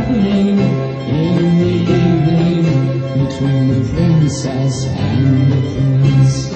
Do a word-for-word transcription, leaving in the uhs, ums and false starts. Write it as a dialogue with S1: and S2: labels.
S1: happening in the evening between the princess and the prince.